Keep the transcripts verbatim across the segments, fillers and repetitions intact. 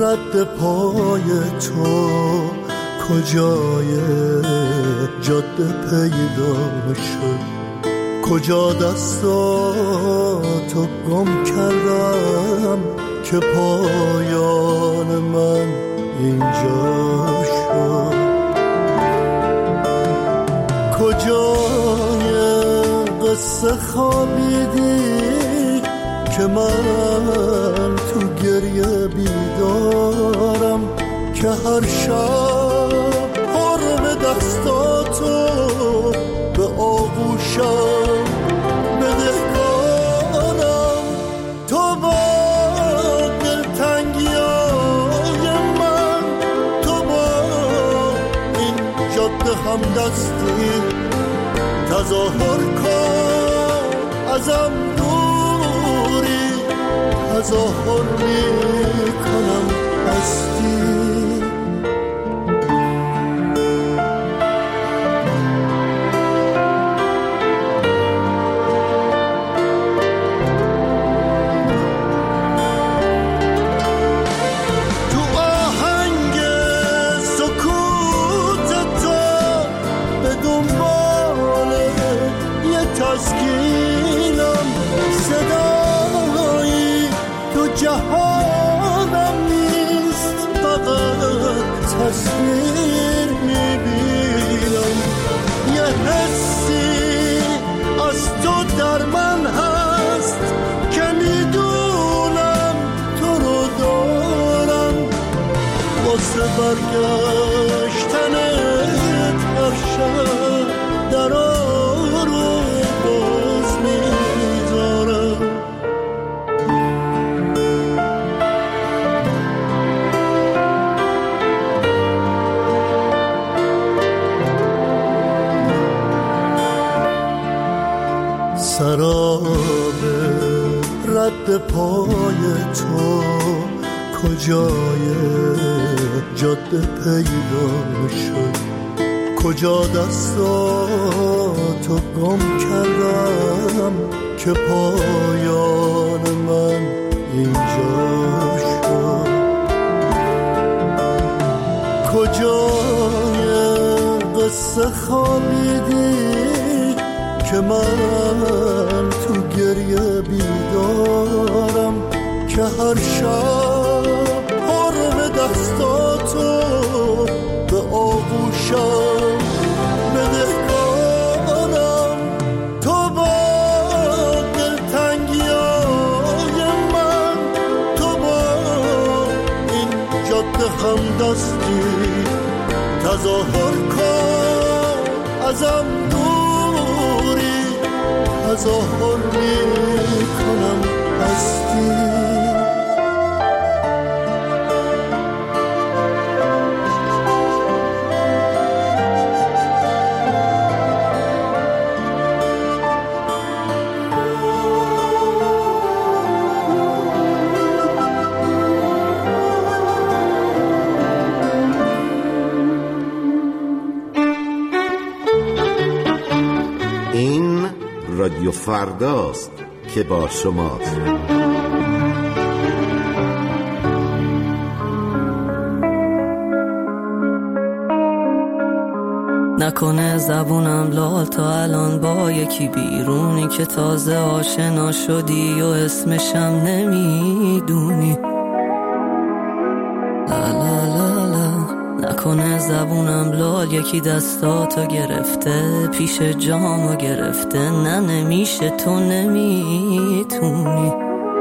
رد پای تو کجای جاده پیدا شد، کجا دستاتو گم کردم که پایان من اینجا شد. کجای قصه خوابیدی که من تو گریه بیدارم، که هر شب حرم دستاتو به آغوشم بدهکارم. تو با دلتنگیای من، تو با این جاده همدستی تظاهر کن ازم دوری، تظاهر میکنم هستی. تسکینم صدایی تو جهانم نیست، فقط تصویر میبینم. یه حسی از تو در من هست که میدونم تو رو دارم، واسه برگشتنت هر شب در سراب رد پای تو کجای جاده پیدا شد، کجا دستاتو گم کردم که پایان من اینجا شد. کجای قصه خوابیدی که من تو گریه بیدارم، که هر شب حرم دستاتو به آغوشم بدهکارم. تو با دلتنگیای من، تو با این جاده همدستی تظاهر کن ازم دوری، تظاهر میکنم هستی. رادیو فرداست که با شماست. نکنه زبونم لال تا الان با یکی بیرونی که تازه آشنا شدی و اسمشم نمیدونی. لا لا لا لا. نکنه زبونم لال یکی دستاتو گرفته، پیش جامو گرفته. نه نمیشه، تو نمیتونی.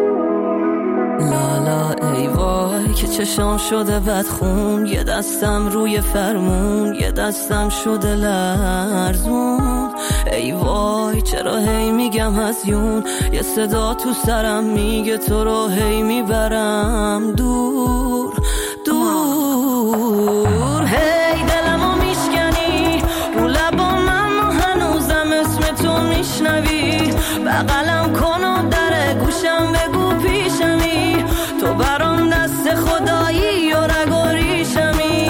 لالا ای وای که چشام شده بدخون، یه دستم روی فرمون، یه دستم شده لرزون. ای وای چرا هی میگم هزیون، یه صدا تو سرم میگه تو رو هی میبرم دور دور. هی دلمو میشکنی رو لبام، اما هنوزم اسم تو میشنوی. بغلم کن و در گوشم بگو پیشمی، تو برام دست خدایی و رگ و ریشمی.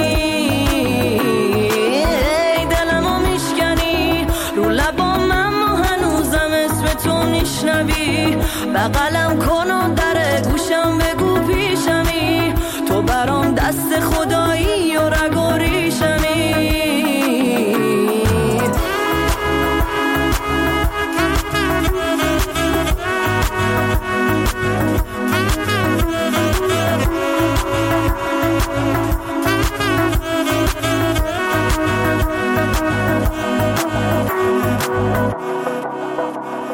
ای دلمو میشکنی رو لبام، اما هنوزم اسم تو میشنوی. بغلم کن و در گوشم بگو پیشمی، تو برام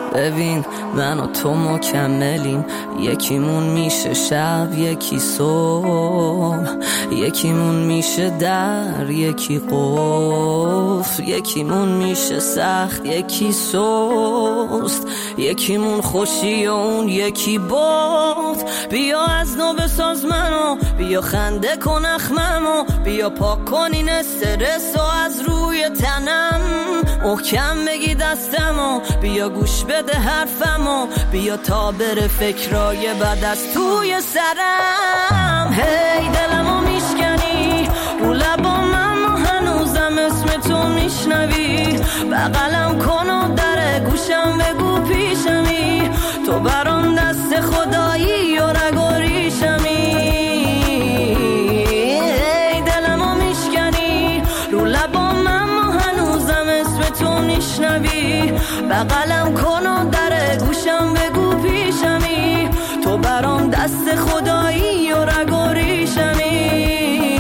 ببین من و تو مکملیم، یکیمون میشه شب یکی صبح، یکیمون میشه در یکی قفل، یکیمون میشه سخت یکی سست، یکیمون خوشی و اون یکی باد. بیا از نو بساز منو، بیا خنده کن اخممو، بیا پاک کن این استرس و از روی تنم، محکم بگی دستمو، بیا گوش بده حرفمو، بیا تا بره فکرای بد از توی سرم. هی دلمو میشکنی رو لبام، اما هنوزم اسم تو میشنوی، بغلم کن و در گوشم بگو پیشمی، تو برام دست خدایی و رگ و ریشمی. هی دلمو میشکنی رو لبام، اما هنوزم اسم تو میشنوی، بغلم کن و در گوشم بگو پیشمی، تو برام دست خدایی و رگ و ریشمی.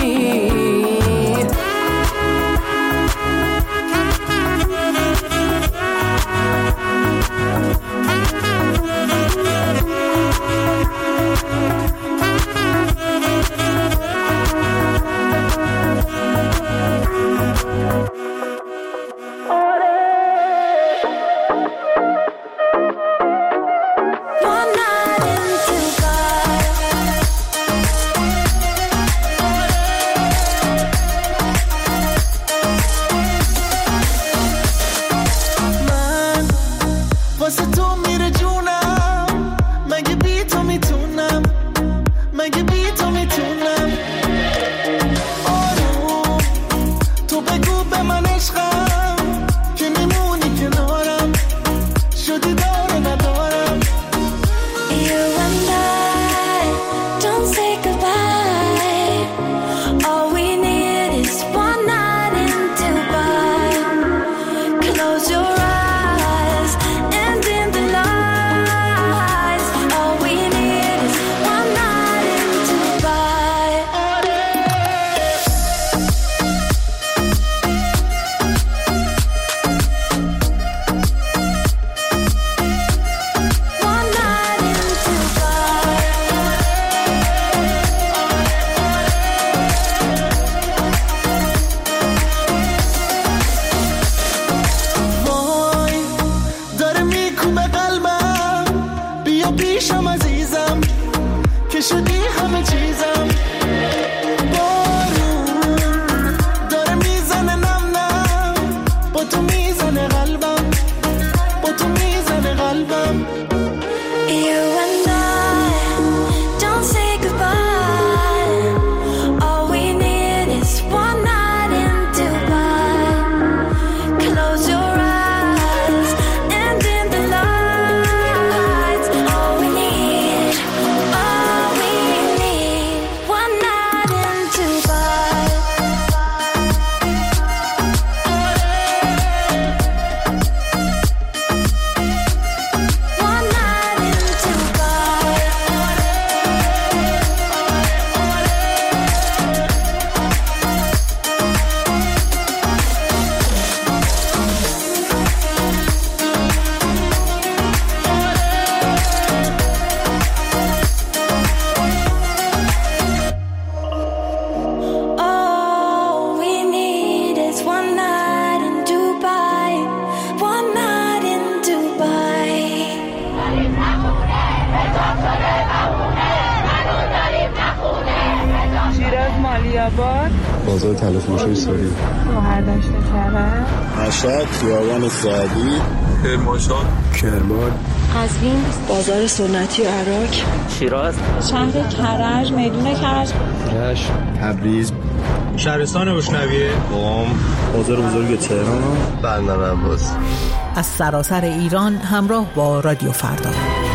بازار تلفروشی سوری، شهردشت کرد، مشهد، خیابان سعدی، کرمانشاه، کرمان، قزوین، بازار سنتی عراق، شیراز، شهر کرج، میدون کرج، رشت، تبریز، شهرستان بوشنویه، قم، بازار بزرگ تهران، بندر عباس. از سراسر ایران همراه با رادیو فردا.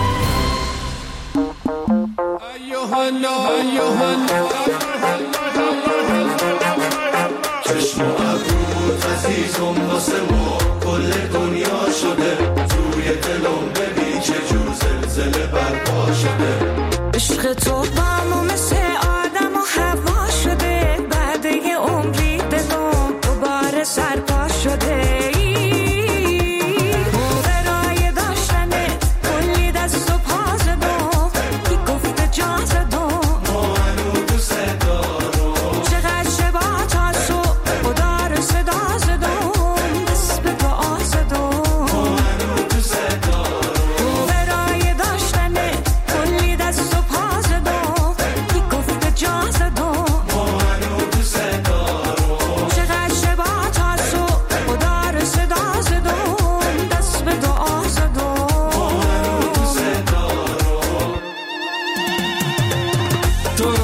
چشم و ابروت عزیزم واسه ما کل دنیا شده، توی دلم ببین چه جور زلزله برپا شده. عشق تو با ما مثل آدم و هوا شده، بعد یه عمری بگم دوباره سرپا شده. برای داشتن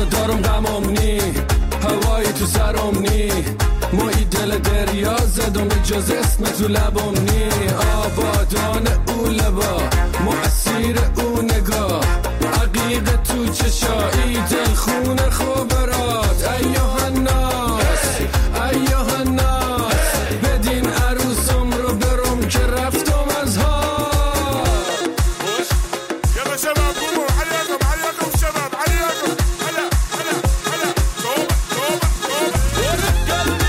دارم غمم نی هوایی تو سرم نی مایی دل دریا زدم اجازه اسم تو لبم نی آبادان او لبا مؤثیر او نگاه عقیق تو چشایی دل خونه خوبرات ایوه الناس ایوه الناس بدین عروسم رو برم که رفتم از ها يلا شباب قوموا عليكم عليكم شباب عليكم هلا هلا هلا توبة توبة توبة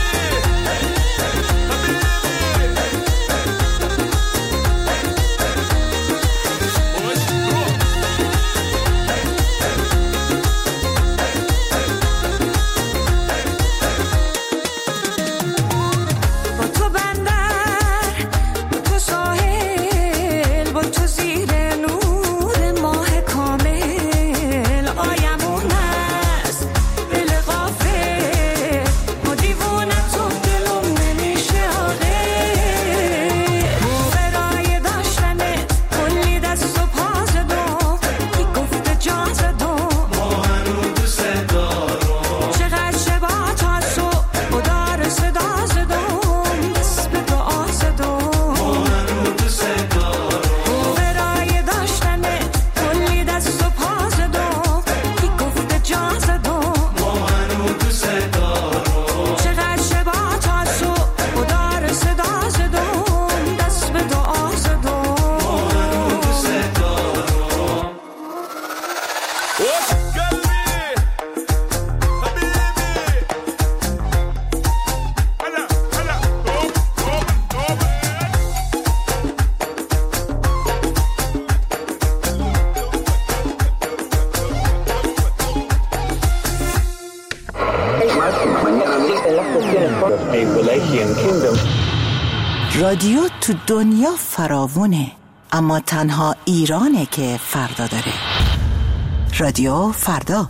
رادیو تو دنیا فراوونه، اما تنها ایرانه که فردا داره. رادیو فردا.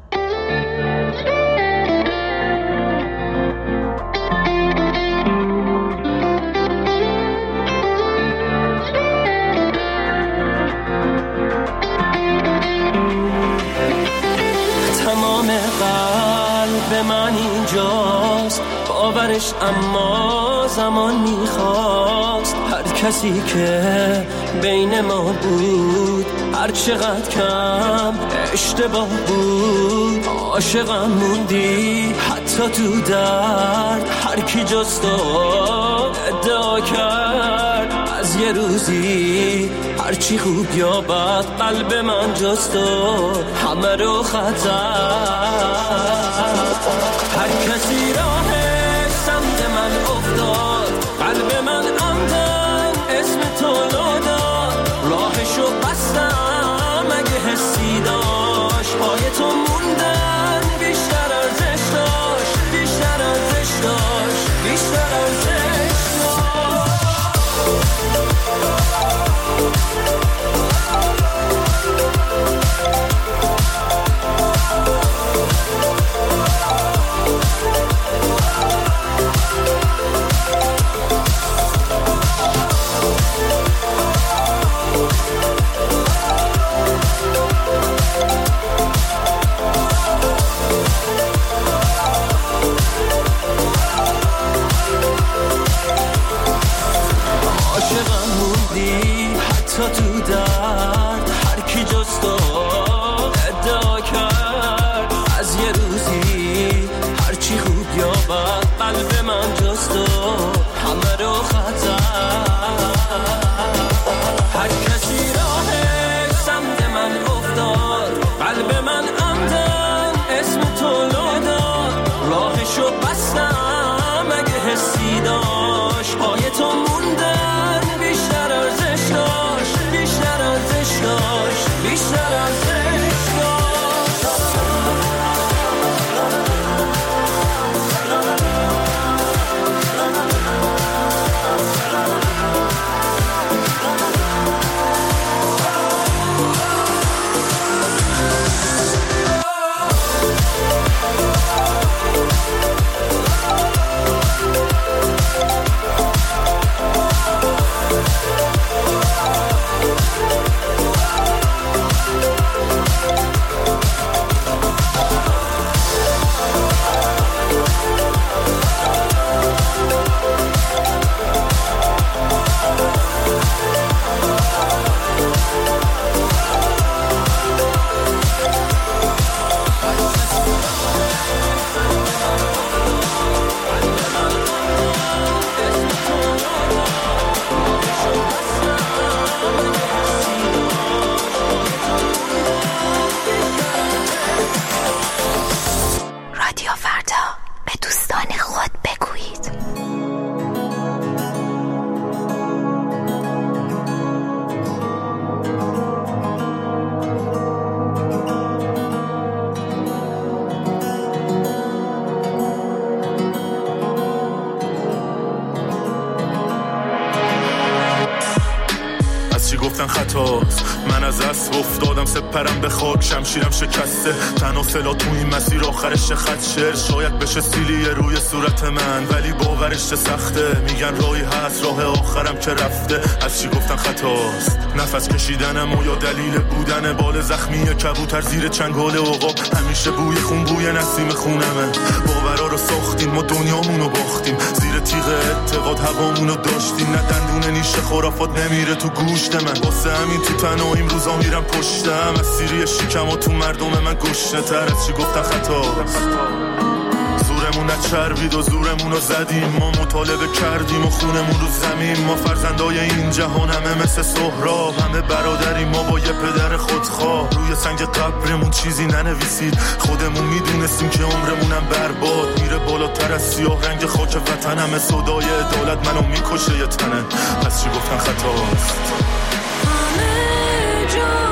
تمام قلب من اینجاست، باورش اما زمان میخواست. هر کسی که بین ما بود هر چقدر کم اشتباه بود، عاشقم موندی حتی تو درد. هر کی جز تو ادعا کرد از یه روزی هرچی خوب یا بد قلب من جز تو همه رو خطر. هر کسی راهش سمت من افتاد، قلب من عمدن اسم تو لو داد. راهشو بستم اگه حسی داشت، پای تو موندن بیشتر ارزش داشت، بیشتر ارزش داشت، بیشتر ارزش داشت. عاشقم موندی حتی تو درد. هر کی جز تو ادعا کرد از یه روزی هرچی خوب یا بد قلب من جز تو همه رو خطر. هر کسی راهش سمت من افتاد، قلب من عمدن اسم تو لو داد. راهشو بستم اگه حسی داشت، پای تو موندن بیشتر ارزش داشت، بیشتر ارزش داشت، بیشتر ارزش داشت. گفتن خطاست. من از اسب افتادم سپرم به خاک، شمشیرم شکسته، تنها سلا تو این مسیر آخرش خط شعر شاید بشه سیلی روی صورت من، ولی باورش چه سخته. میگن راهی هست راه آخرم که رفته، از چی گفتن خطاست. نفس کشیدنم و یا دلیل بودن بال زخمی کبوتر زیر چنگال عقاب، همیشه بوی خون بوی نسیم خونمه. باورا رو ساختیم ما دنیامونو باختیم، زیر تیغ اعتقاد هوامونو داشتیم. نه دندون نیشه خرافات نمیره تو گوشت من، واسه همین تو تنهاییم روزا میرم پشتم. از سیری شیکم و تو مردم من گشنه تر، از چی گفتن خطاست. زورمون نچربید و زورمون رو زدیم، ما مطالبه کردیم و خونمون رو زمین. ما فرزندای این جهان همه مثل سهراب، همه برادریم ما با یه پدر خودخواه. روی سنگ قبرمون چیزی ننویسید، خودمون میدونستیم که عمرمونم برباد میره بالاتر از سیاه رنگ خاک وطن. همه صدای عدالت منو میکشه یه تنه، از چی گفتن خطاست. همه جا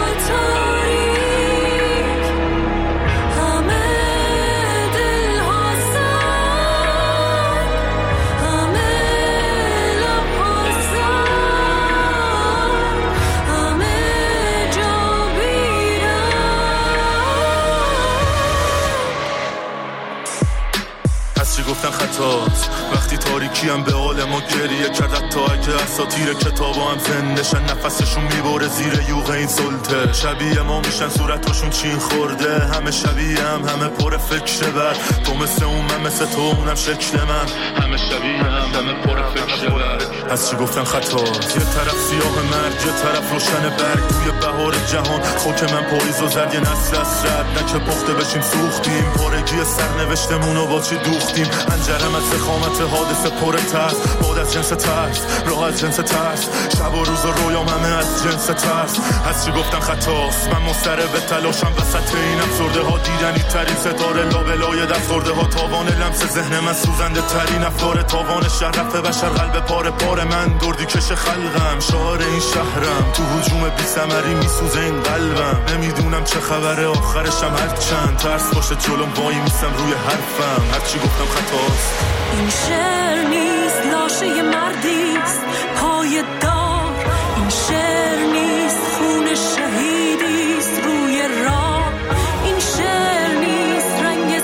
گفتن خطاست. وقتی تاریکی هم به حال ما گریه کرد، تا اگه اساطیر کتابا هم زندشن، نفسشون میبره زیر یوغ این سلطه. شبیه ما میشن صورتاشون چین خورده، همه شبیه هم همه پر فکر بر. تو مثل اون من مثل تو اونم شکل من، همه شبیه هم همه پر فکر بر. از چی گفتن خطاست. یه طرف سیاه مرگ یه طرف روشن برگ، توی بهار جهان خاک من پاییز و زرگ نسل اسرد. نه که پخته بشیم سوختیم، پارگی سرنوشتمونو با چی دوختیم. انجرم از زخامت حادثه پر ترس، باد از جنس ترس، راه از جنس ترس، شب و روز و رویام همه از جنس ترس. از چی گفتن خطاست. من مضطرب تلاشم وسط این افسرده ها، دیدنی ترین ستاره لابلای دست خورده ها. تاوان لمس ذهن من سوزنده ترین افکار، تاوان شرف بشر قلب پاره پاره من. دردی کش خلقم شعار این شهرم، تو هجوم بی ثمری میسوزه این قلبم. نمیدونم چه خبره آخرشم، هر چند ترس باشه جلوم وای میسم روی حرفم. هر چی گفتم خطاست. این شعر نیست لاشه ی مردیست پای دار، این شعر نیست خون شهیدیست روی راه، این شعر نیست رنگ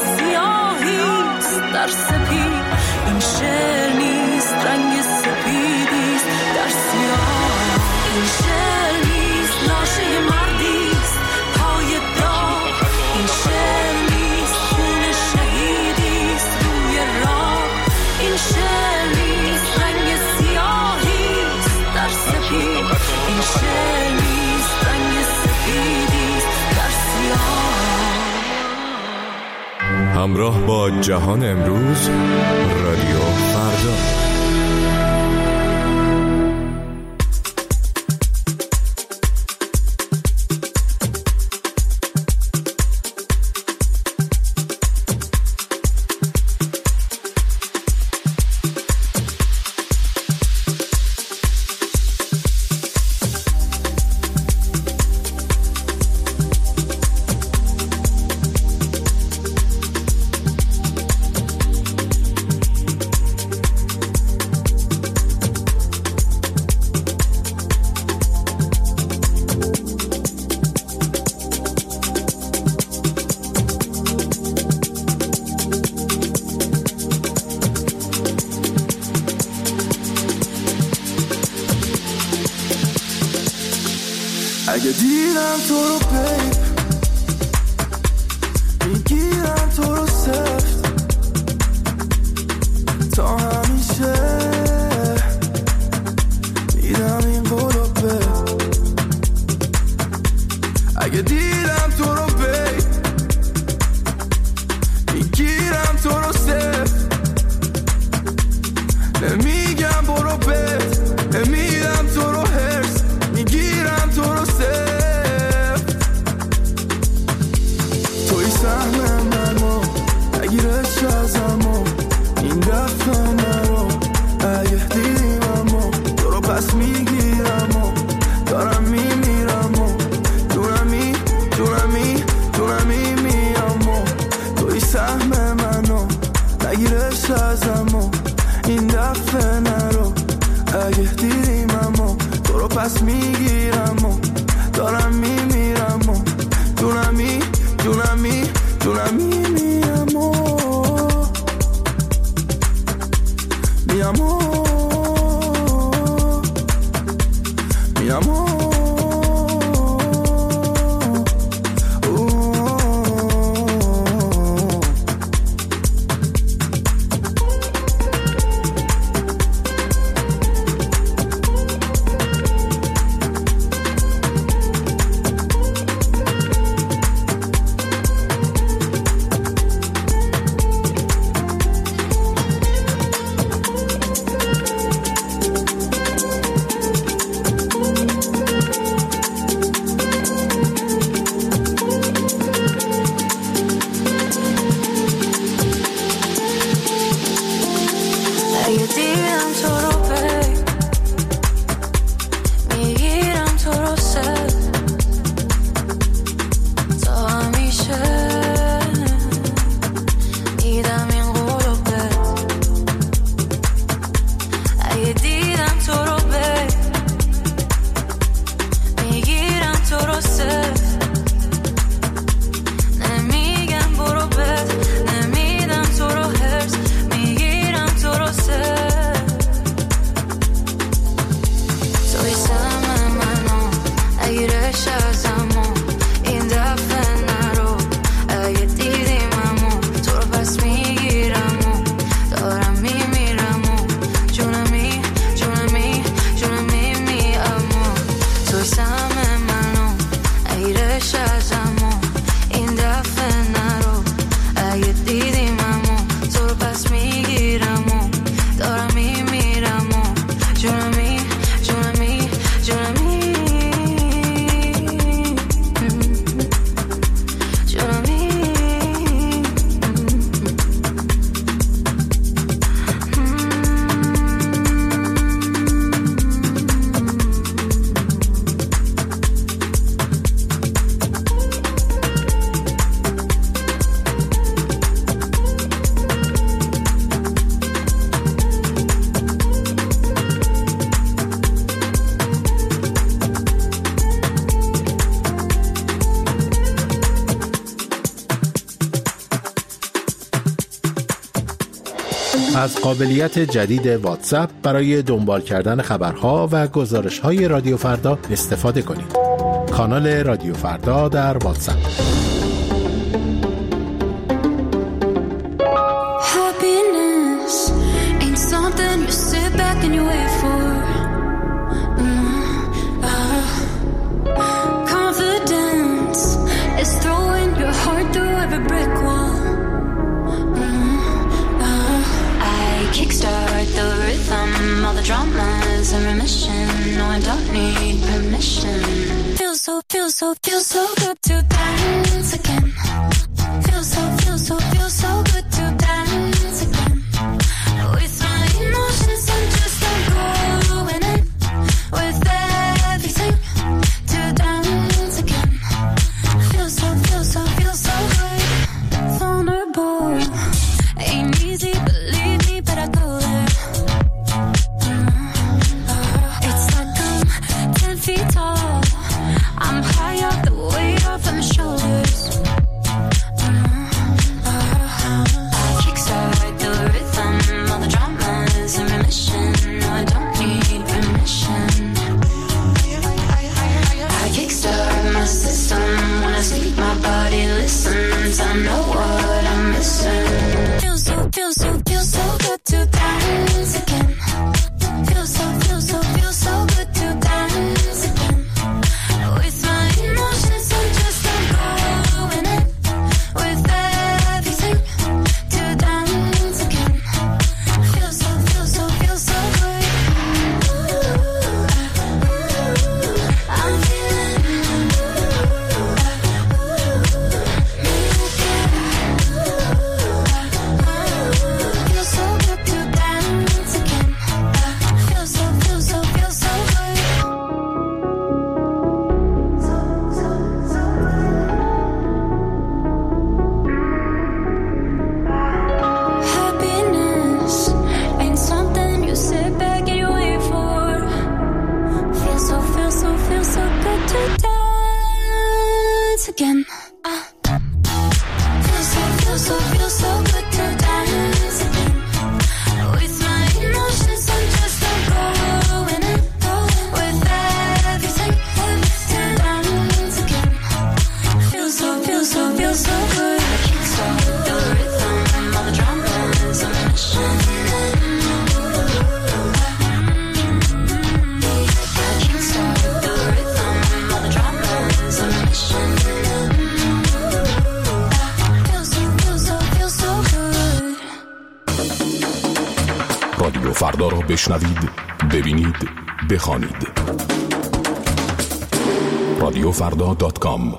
سیاهیست در سپید، این شعر نیست رنگ سپیدیست در سیاه. این شعر نیست لاشه ی مردیست پای دار، این شعر نیست خون شهیدیست روی راه، این شعر نیست رنگ سیاهیست در سپید، این شعر نیست رنگ سپیدیست در سیاه. همراه با جهان امروز، رادیو فردا. اگه دیدم تو رو بیب میگیرم تو رو سفت تا همیشه میدم این برو بیب. اگه دیدم تو رو بیب میگیرم تو رو سفت نمیگم برو بیب، نمیدم تو رو هرس، میگیرم تو رو سفت. توی سهم منو نگیرش ازمو این دفعه نرو، اگه دیدیم امو تو رو پس میگیرم و دارم میمیرم و دونمی دونمی دونمی میام و توی سهم منو نگیرش ازمو این دفعه نرو، اگه دیدیم امو تو رو پس میگیرم از قابلیت جدید واتساپ برای دنبال کردن خبرها و گزارش‌های رادیو فردا استفاده کنید. کانال رادیو فردا در واتساپ. Dramas and remission. No, I don't need permission. Feel so, feel so, feel so good to dance again. Feel so, feel so, feel so good to dance again. With my emotions, I'm just I'm going in with everything to dance again. Feel so, feel so, feel so good. Vulnerable. Ain't easy, believe me, but I go there. Tall. I'm high up, the weight off of my shoulders. Uh, uh, I kickstart the rhythm, all the dramas in remission. No, I don't need permission. I kickstart my system when I sleep. My body listens. I know what I'm missing. Feel so, feel so, feel so good to dance again. Feel so, feel so, feel so good to dance. فردا را بشنوید، ببینید، بخوانید. رادیو فردا دات کام.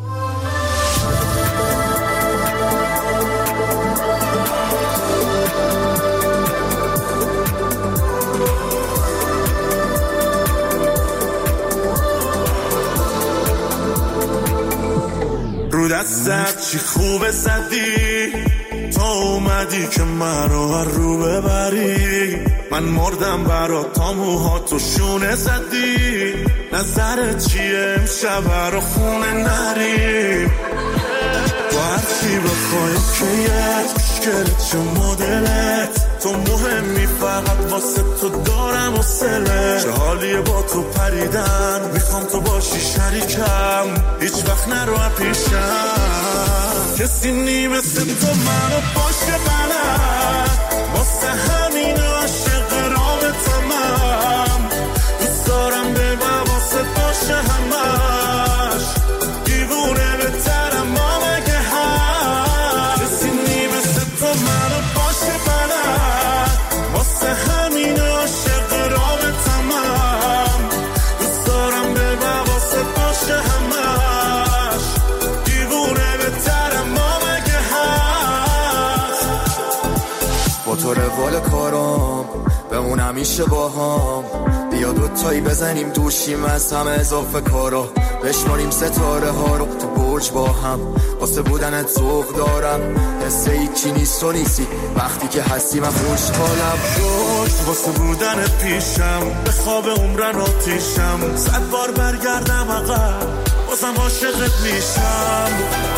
رو دستت چی خوبه زدی، تو اومدی که من رو رو ببری. من مردم برات، تا موهاتو شونه زدی. نظرت چیه امشب رو خونه نریم؟ تو هرچی بخوای کیت مشکلت چه مدلت، تو مهمی فقط واسه تو دارم و سله. چه حالیه با تو پریدن، میخوام تو باشی شریکم، هیچ وقت نرو پیشم. کسی نی مثل تو منو باشه بلد، واسه همین عاشق رابطمم. دوست دارم به واسه باشه همش، دیوونه بهترم ما مگه هست. کسی نی مثل تو منو باشه بلد، واسه همین عاشق رابطمم. دوست دارم به واسه باشه همش، دیوونه بهترم ما مگه هست. با تو روال کارام بمون همیشه با هم، بیا دوتایی بزنیم دوشیم از همه اضافه کارا، بشماریم ستاره ها رو تو برج با هم. واسه بودنت ذوق دارم، حس هیچی نیست و نیستی، وقتی که هستی من خوشحالم. روش واسه بودنت پیشم، به خواب عمرن آتیشم. صد بار برگردم عقب، بازم عاشقت میشم.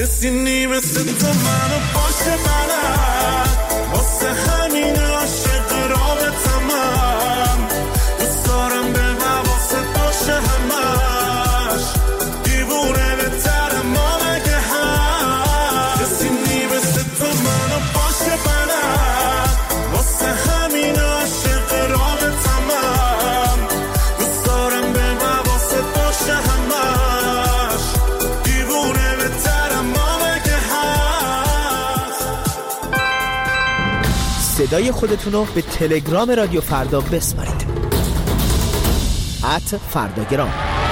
کسی نی مثل تو منو باشه بلد واسه همین عاشق رابطم دوست دارم به حواست باشه همش دیوونه بهتر ما مگه هست کسی نی مثل تو منو باشه بلد واسه همین عاشق رابطم دوست دارم به حواست باشه همش دیوونه بهتر ما مگه هست. صدای خودتونو به تلگرام رادیو فردا بسپارید ات فرداگرام.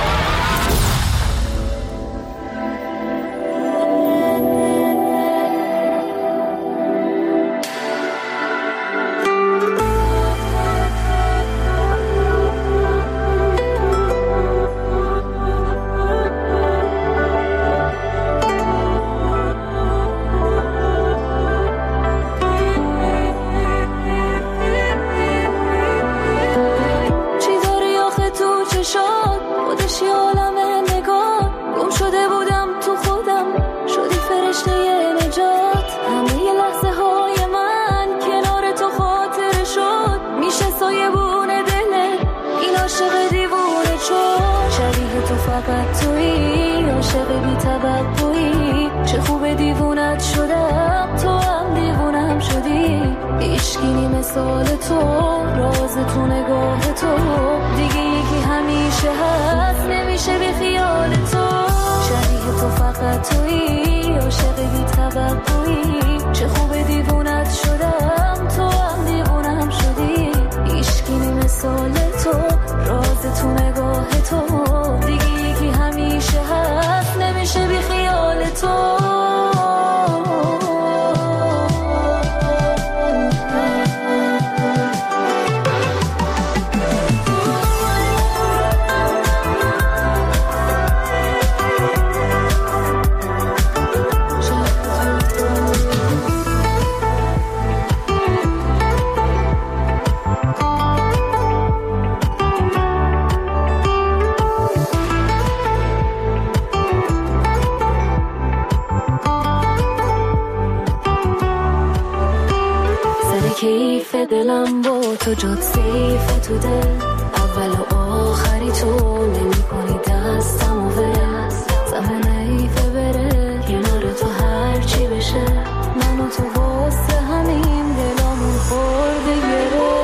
دلم با تو جات سیف تو دل اول و آخری تو نمی کنی دستم و ول زمان ایفه بره کنار تو هر چی بشه من و تو واسه همین دلامون خورده گره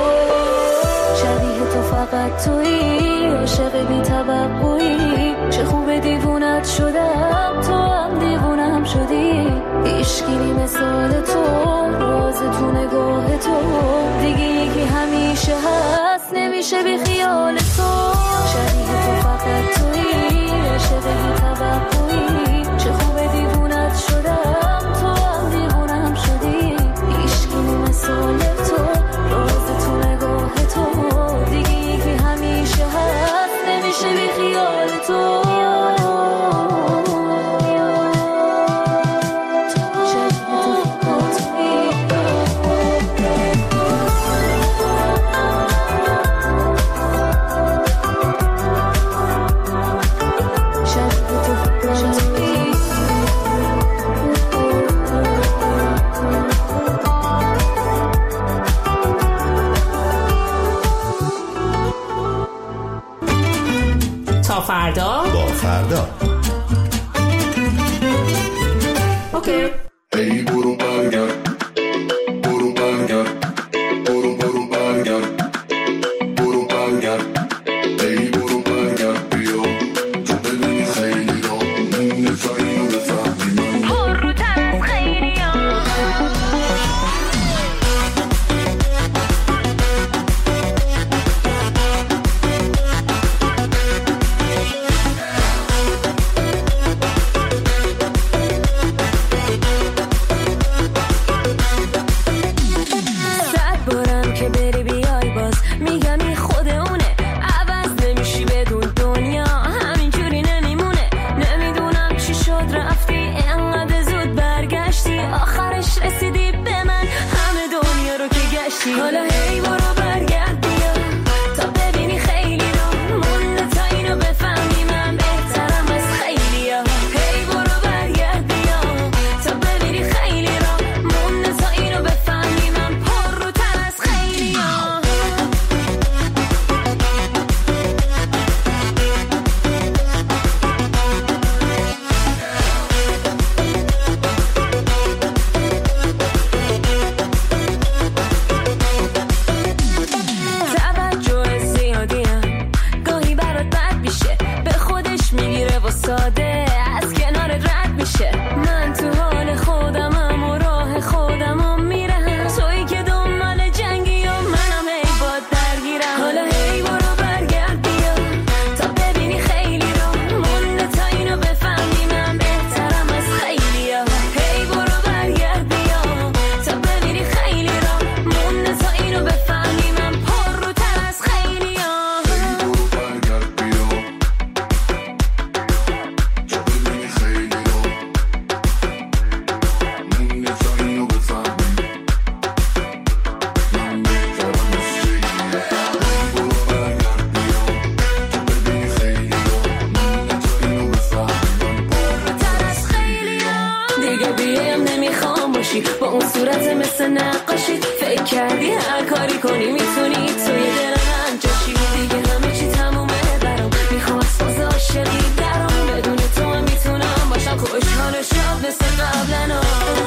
شبیه تو فقط تویی عاشق بی توقعی چه خوب دیوونت شدم تو هم دیوونم شدی عشقی مثال تو راز تو نگاه تو دیگه یکی همیشه هست نمیشه بی خیال تو شبیه تو فقط تویی عاشق بی توقعی چه خوب دیوونت شدم تو هم دیوونم شدی عشقی مثال تو راز تو نگاه تو دیگه یکی همیشه هست نمیشه بی خیال تو فردا با فردا اوکی ای برو برگرد برو برگرد برو برو برگرد برو برگرد ای برو برگرد بیا تو بدونی خیلی را نفهمی و نفهمی من برو تر خیلی ها حالا هی برو برگرد بیا تا ببینی خیلی رو مونده تا اینو بفهمی من بهترم از خیلی ها هی برو برگرد بیا از کنار رد میشه. من تو حال خودمم و راه خودمم میرم، تویی که دنبال جنگی و منم هی باد درگیرم. حالا هی برو برگرد بیا تا ببینی خیلی رو مونده تا اینو بفهمی من بهترم از خیلی ها. هی برو برگرد بیا تا ببینی خیلی رو مونده تا اینو بفهمی من پر رو تر از خیلی ها. با اون صورت مثل نقاشی فکر کردی هر کاری کنی میتونی توی دل من جاشی. دیگه همه چی تمومه برام، میخوام از فاز عاشقی درام. بدون تو هم میتونم باشم خوشحال و شاد مثل قبلنا.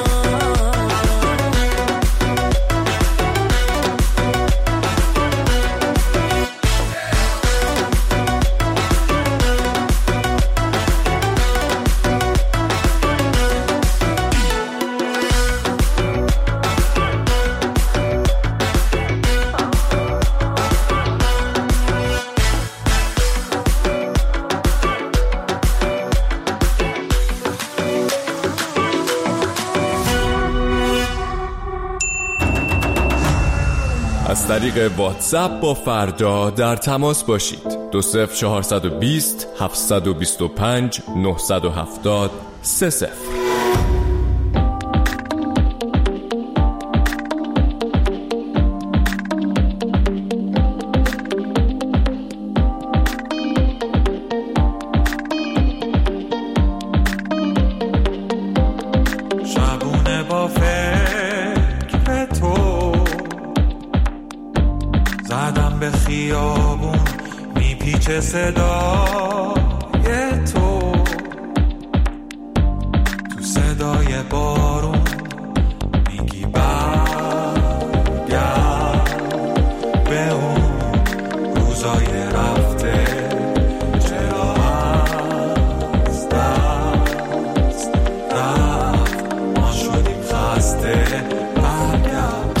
از طریق واتساپ با فردا در تماس باشید. دو صفر چهارصد و بیست هفتصد و بیست و پنج نهصد و هفتاد سه صفر. شبونه با فکر تو زدم به خیابون میپیچه صدای تو، تو صدای بارون میگی برگرد به اون روزای رفته. چرا از دست رفت ما شدیم خسته. برگرد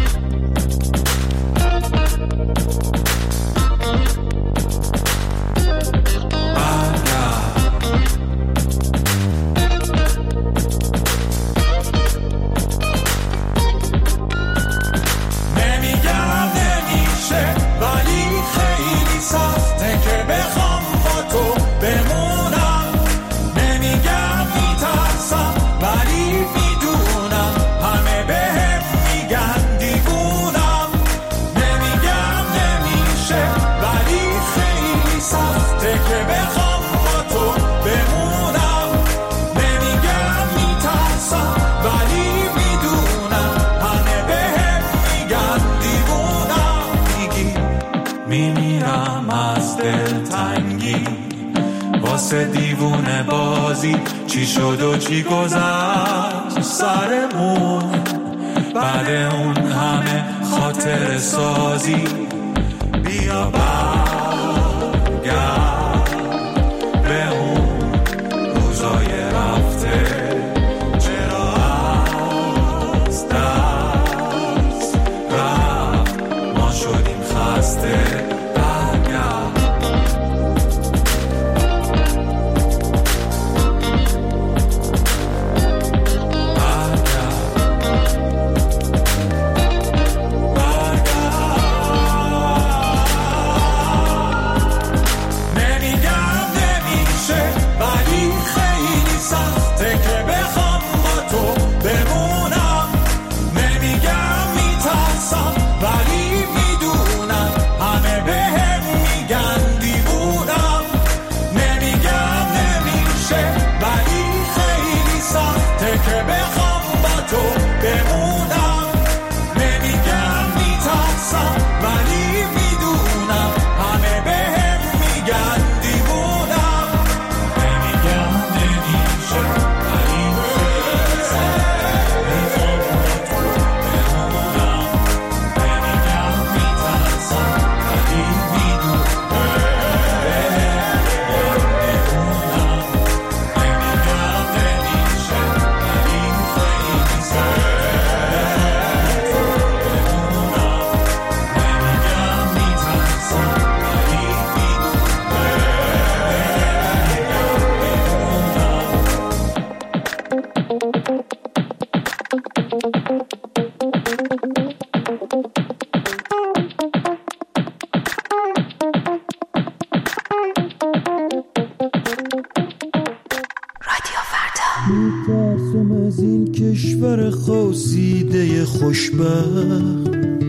واسه دیوونه بازی چی شد و چی گذشت سرمون، بعد اون همه خاطر سازی. بیا برگرد به اون روزای رفته. چرا از دست رفت ما شدیم خسته. میترسم از این کشور خواسیده خوشبخت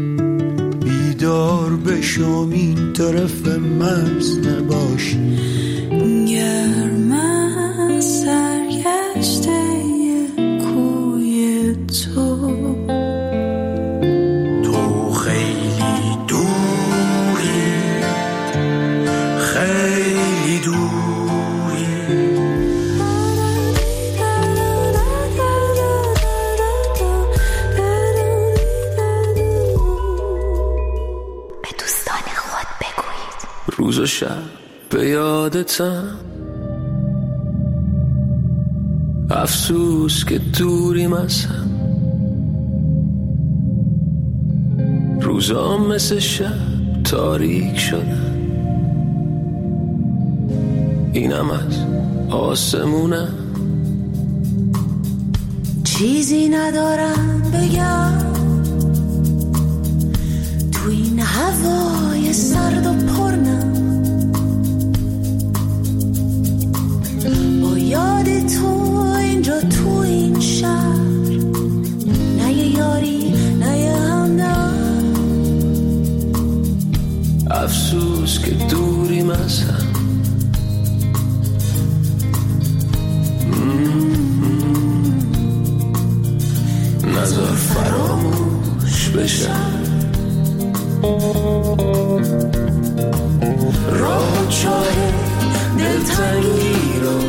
بیدار بشم این طرف مرز نباشی گرم از سرگشته کوی تو تو خیلی دوری خیلی دوری به دوستان خود بگویید روز و شب به یادتم افسوس که دوریم از هم روزا مثل شب تاریک شدن اینم از آسمونم چیزی ندارم بگم تو این هوای سرد و پرنم با یاد تو اینجا تو این شهر نه یه یاری نه یه همدم افسوس که دوریم از هم نذار فراموش بشم راه چاه دلتنگی رو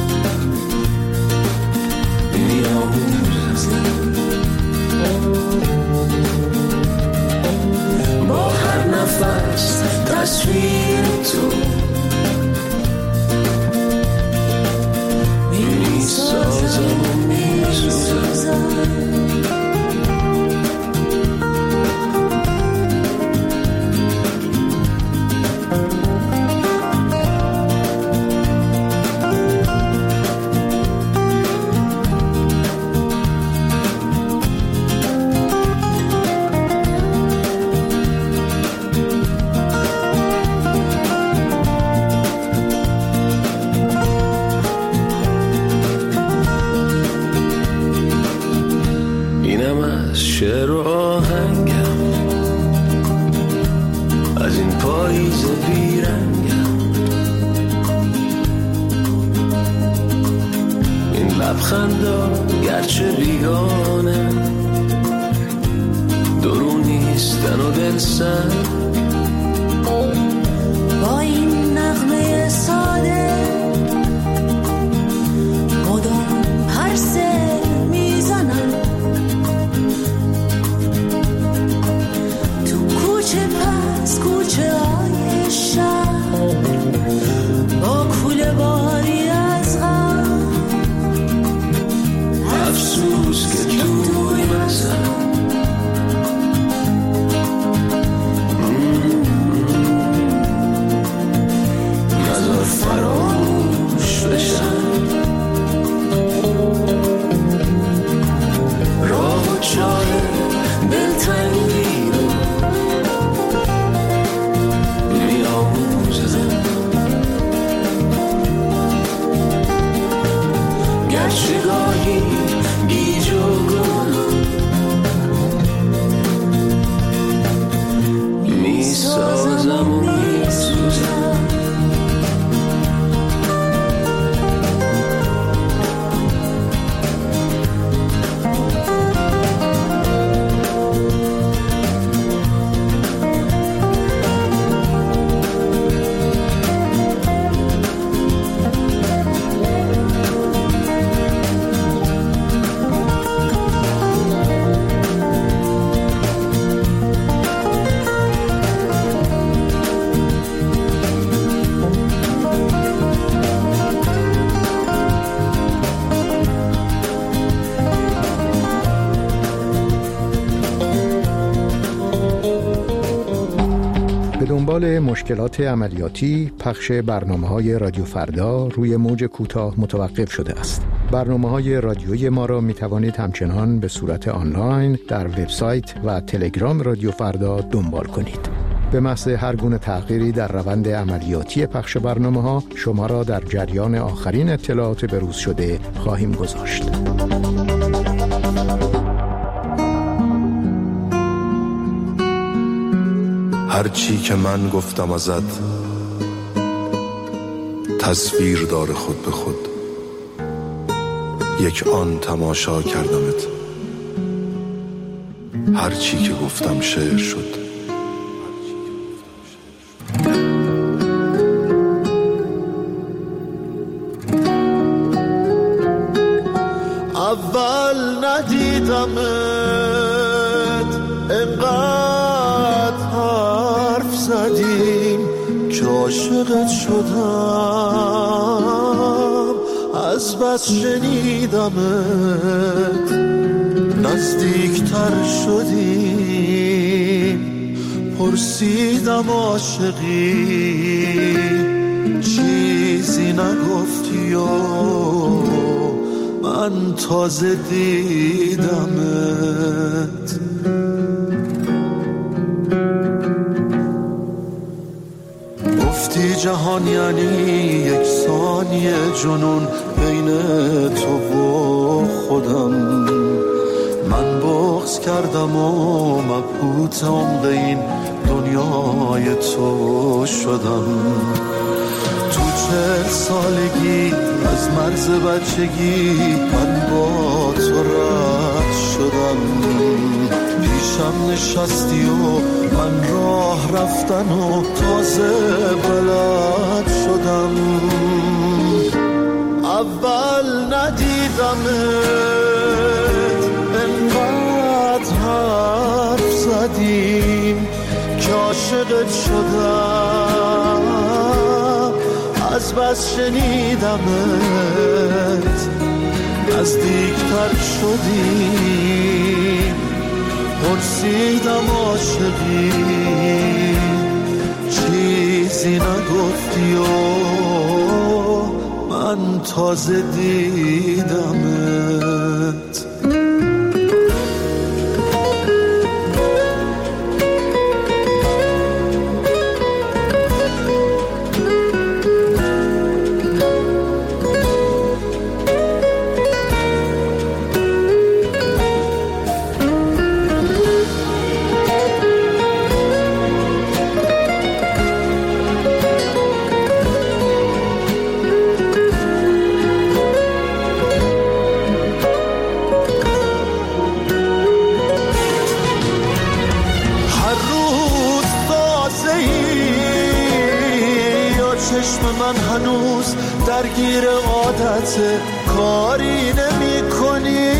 میاموزم با هر نفس تصویر تو میسازم و میسوزم شعر و آهنگم از این پاییز بیرنگم این لبخندا گرچه بیگانه درو نیستن و دل سنگ با این نغمه ساده مدام پرسه میزنم پس کوچه های شهر با کوله باری از غم افسوس که دوری مزم نذار فراموش بشم راه و چاه دلتنگی گرچه گاهی گیج و گم میسازم و میسوزم دنبال مشکلات عملیاتی پخش برنامه‌های رادیو فردا روی موج کوتاه متوقف شده است. برنامه‌های رادیویی ما را می‌توانید همچنان به صورت آنلاین در وبسایت و تلگرام رادیو فردا دنبال کنید. به محض هر گونه تغییری در روند عملیاتی پخش برنامه‌ها شما را در جریان آخرین اطلاعات بروز شده خواهیم گذاشت. هر چی که من گفتم ازت تصویر داره خود به خود، یک آن تماشا کردمت، هر چی که گفتم شعر شد. اول ندیدمت انقدر حرف زدیم که عاشقت شدم، از بس شنیدمت نزدیکتر شدیم، پرسیدم عاشقی چیزی نگفتی و من تازه دیدمت. گفتی جهان یعنی یک ثانیه جنون بین تو و خودم، من بغض کردم و مبهوت عمق این دنیای تو شدم. تو چهل سالگی از مرز بچگی من با تو رد شدم، پیشم نشستی و من راه رفتن و تازه بلد شدم. اول ندیدمت انقدر حرف زدیم که عاشقت شدم، از بس شنیدمت نزدیکتر شدیم، پرسیدم عاشقی چیزی نگفتی و من تازه دیدمت. من هنوز درگیر عادت کاری نمی کنی،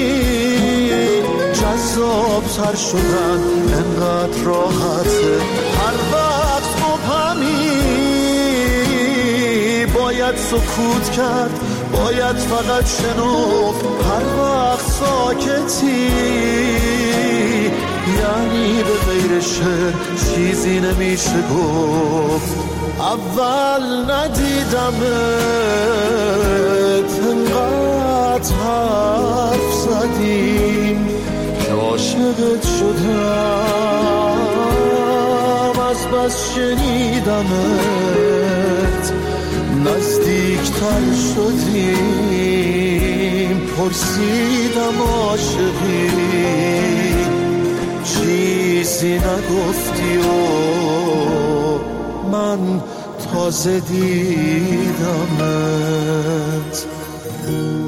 جذاب تر شدن انقدر راحته، هر وقت مبهمی باید سکوت کرد، باید فقط شنفت، هر وقت ساکتی یعنی به غیر شعر چیزی نمیشه گفت. اول ندیدمت انقدر حرف زدیم که عاشقت شدم، از بس شنیدمت نزدیکتر شدیم، پرسیدم عاشقی چیزی نگفتی و من تازه دیدمت.